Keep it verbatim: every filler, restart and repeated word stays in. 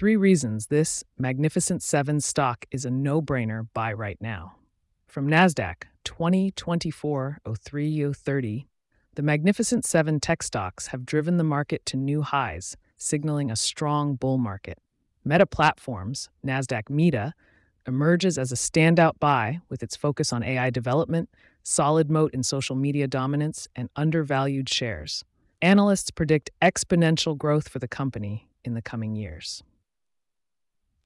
three reasons this Magnificent Seven stock is a no-brainer buy right now. From NASDAQ twenty twenty-four oh three oh thirty, the Magnificent Seven tech stocks have driven the market to new highs, signaling a strong bull market. Meta Platforms, NASDAQ Meta, emerges as a standout buy with its focus on A I development, solid moat in social media dominance, and undervalued shares. Analysts predict exponential growth for the company in the coming years.